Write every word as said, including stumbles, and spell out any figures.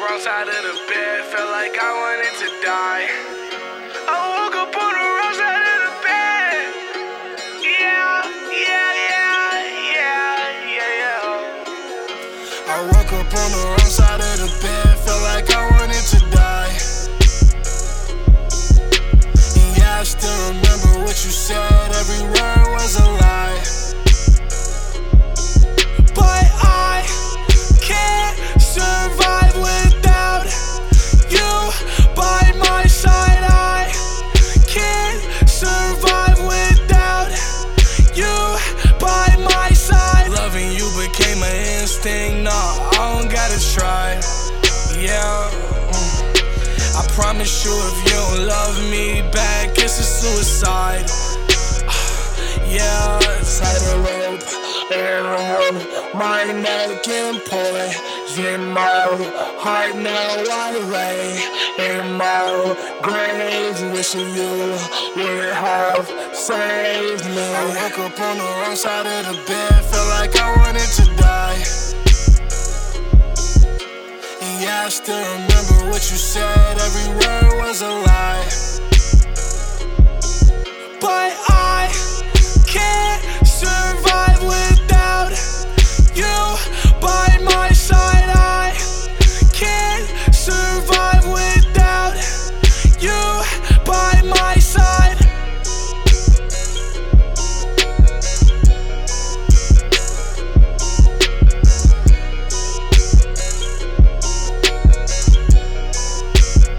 wrong side of the bed, felt like I wanted to die. I woke up on the wrong side of the bed. Yeah, yeah, yeah, yeah, yeah, yeah. I woke up on the wrong side of the bed, felt like I wanted to die. And yeah, I still remember what you said, every word was a lie. But I can't survive without you by my side. I can't survive without you by my side. Loving you became an instinct, no, I don't gotta try. Yeah, mm. I promise you if you don't love me back, it's a suicide. Yeah, tight a rope around my neck and poison my heart. Now I lay in my grave, wishing you would have saved me. I woke up on the wrong side of the bed, felt like I wanted to die. And yeah, I still remember what you said, every word was a lie.